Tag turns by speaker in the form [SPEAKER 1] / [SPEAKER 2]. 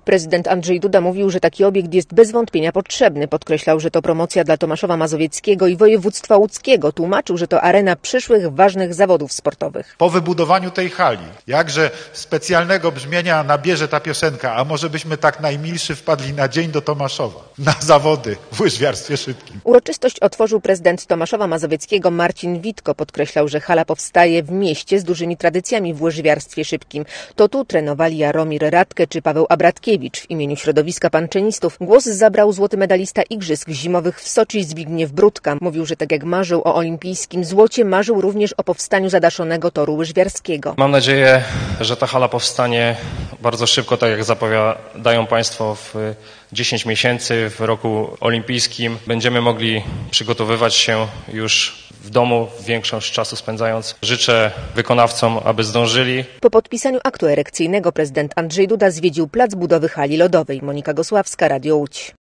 [SPEAKER 1] Prezydent Andrzej Duda mówił, że taki obiekt jest bez wątpienia potrzebny. Podkreślał, że to promocja dla Tomaszowa Mazowieckiego i województwa łódzkiego. Tłumaczył, że to arena przyszłych ważnych zawodów sportowych.
[SPEAKER 2] Po wybudowaniu tej hali, jakże specjalnego brzmienia nabierze ta piosenka, a może byśmy tak najmilszy wpadli na dzień do Tomaszowa, na zawody w łyżwiarstwie szybkim.
[SPEAKER 1] Uroczystość otworzył prezydent Tomaszowa Mazowieckiego Marcin Witko. Podkreślał, że hala powstaje w mieście z dużymi tradycjami w łyżwiarstwie szybkim. To tu trenowali Jaromir Radke czy Paweł Abratkiewicz. W imieniu środowiska panczynistów głos zabrał złoty medalista Igrzysk Zimowych w Soczi Zbigniew Brudka. Mówił, że tak jak marzył o olimpijskim złocie, marzył również o powstaniu zadaszonego toru łyżwiarskiego.
[SPEAKER 3] Mam nadzieję, że ta hala powstanie bardzo szybko, tak jak zapowiadają Państwo, w 10 miesięcy w roku olimpijskim. Będziemy mogli przygotowywać się już w domu, większość czasu spędzając. Życzę wykonawcom, aby zdążyli.
[SPEAKER 1] Po podpisaniu aktu erekcyjnego prezydent Andrzej Duda zwiedził plac budowy hali lodowej. Monika Gosławska, Radio Łódź.